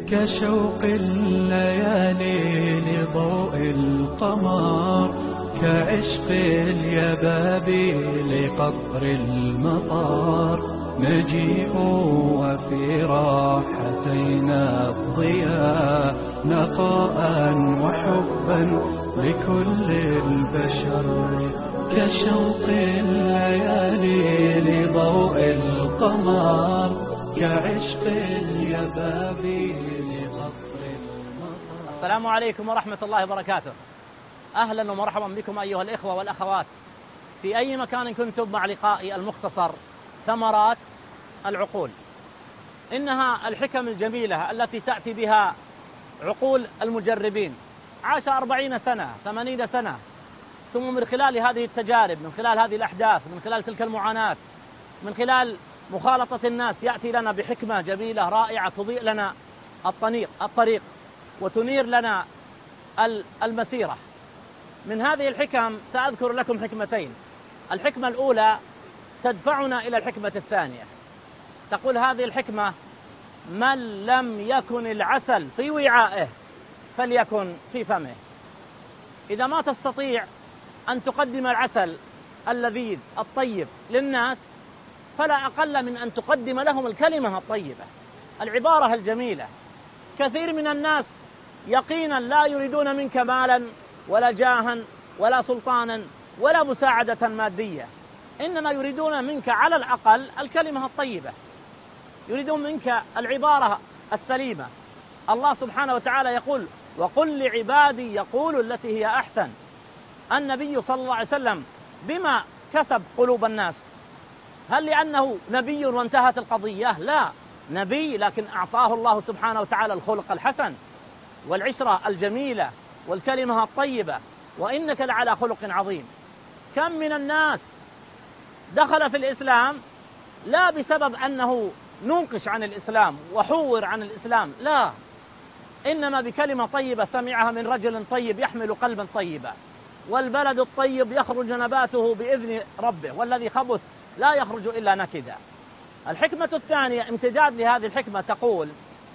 كشوق الليالي لضوء القمر، كعشق اليبابي لقطر المطار. نجيء وفي راحتينا الضياء، نقاء وحبا لكل البشر. كشوق الليالي لضوء القمر، كعشق اليبابي لقطر المطار. السلام عليكم ورحمة الله وبركاته. أهلا ومرحبا بكم أيها الإخوة والأخوات في أي مكان كنتم مع لقائي المختصر ثمرات العقول. إنها الحكم الجميلة التي تأتي بها عقول المجربين. عاش 40 سنة 80 سنة، ثم من خلال هذه التجارب، من خلال هذه الأحداث، من خلال تلك المعاناة، من خلال مخالطة الناس، يأتي لنا بحكمة جميلة رائعة تضيء لنا الطريق وتنير لنا المسيرة. من هذه الحكم سأذكر لكم حكمتين. الحكمة الأولى تدفعنا إلى الحكمة الثانية. تقول هذه الحكمة: من لم يكن العسل في وعائه فليكن في فمه. إذا ما تستطيع أن تقدم العسل اللذيذ الطيب للناس، فلا أقل من أن تقدم لهم الكلمة الطيبة، العبارة الجميلة. كثير من الناس يقينا لا يريدون منك مالا ولا جاها ولا سلطانا ولا مساعدة مادية، إنما يريدون منك على الأقل الكلمة الطيبة، يريدون منك العبارة السليمة. الله سبحانه وتعالى يقول: وقل لعبادي يقولوا التي هي أحسن. النبي صلى الله عليه وسلم بما كسب قلوب الناس؟ هل لأنه نبي وانتهت القضية؟ لا، نبي لكن أعطاه الله سبحانه وتعالى الخلق الحسن والعشرة الجميلة والكلمة الطيبة، وإنك لعلى خلق عظيم. كم من الناس دخل في الإسلام لا بسبب أنه ننقش عن الإسلام وحور عن الإسلام، لا، إنما بكلمة طيبة سمعها من رجل طيب يحمل قلبا طيبا. والبلد الطيب يخرج نباته بإذن ربه، والذي خبث لا يخرج إلا نكدا. الحكمة الثانية امتداد لهذه الحكمة، تقول: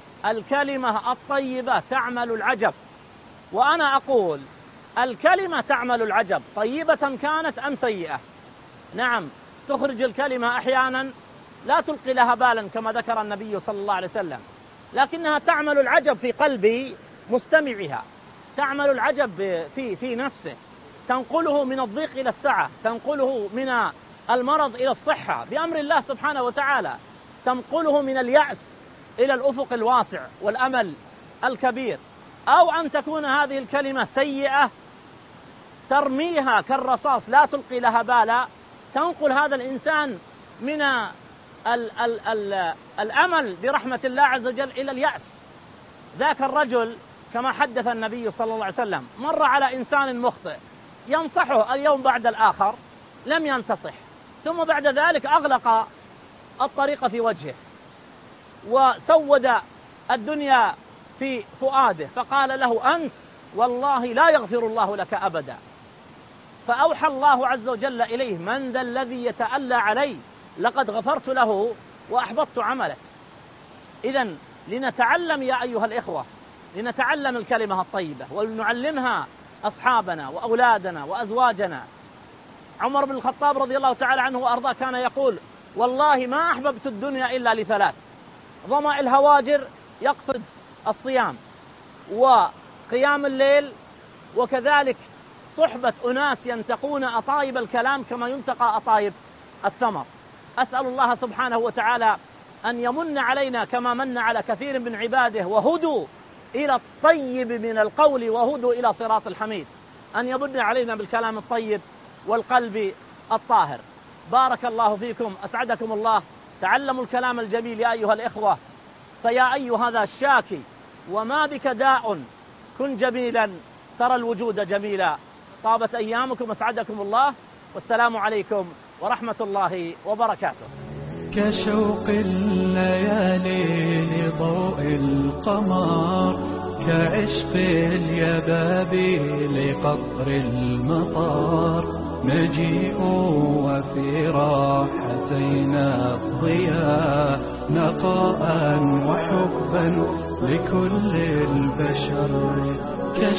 الكلمة الطيبة تعمل العجب. وأنا أقول: الكلمة تعمل العجب، طيبة كانت أم سيئة. نعم، تخرج الكلمة أحيانا لا تلقي لها بالا كما ذكر النبي صلى الله عليه وسلم، لكنها تعمل العجب في قلب مستمعها، تعمل العجب في نفسه، تنقله من الضيق إلى السعة، تنقله من المرض إلى الصحة بأمر الله سبحانه وتعالى، تنقله من اليأس إلى الأفق الواسع والأمل الكبير. أو أن تكون هذه الكلمة سيئة ترميها كالرصاص لا تلقي لها بالا، تنقل هذا الإنسان من الأمل برحمة الله عز وجل إلى اليأس. ذاك الرجل كما حدث النبي صلى الله عليه وسلم مر على إنسان مخطئ ينصحه اليوم بعد الآخر، لم ينتصح، ثم بعد ذلك أغلق الطريق في وجهه وسود الدنيا في فؤاده، فقال له: أنت والله لا يغفر الله لك أبدا. فأوحى الله عز وجل إليه: من ذا الذي يتألى علي؟ لقد غفرت له وأحبطت عمله. إذن لنتعلم يا أيها الإخوة، لنتعلم الكلمة الطيبة ولنعلمها أصحابنا وأولادنا وأزواجنا. عمر بن الخطاب رضي الله تعالى عنه وأرضاه كان يقول: والله ما أحببت الدنيا إلا لثلاث: ظمأ الهواجر، يقصد الصيام وقيام الليل، وكذلك صحبة أناس ينتقون أطايب الكلام كما ينتقى أطايب الثمر. أسأل الله سبحانه وتعالى أن يمن علينا كما من على كثير من عباده وهدوا إلى الطيب من القول وهدوا إلى صراط الحميد، أن يمن علينا بالكلام الطيب والقلب الطاهر. بارك الله فيكم، أسعدكم الله. تعلموا الكلام الجميل يا أيها الإخوة، فيا أيها هذا الشاكي وما بك داء، كن جميلا ترى الوجود جميلا. طابت أيامكم، أسعدكم الله، والسلام عليكم ورحمة الله وبركاته. كشوق الليالي لضوء القمر، كعشق اليبابي لقطر المطار. نجيء وفي راحتينا الضياء، نقاء وحب حبا لكل البشر.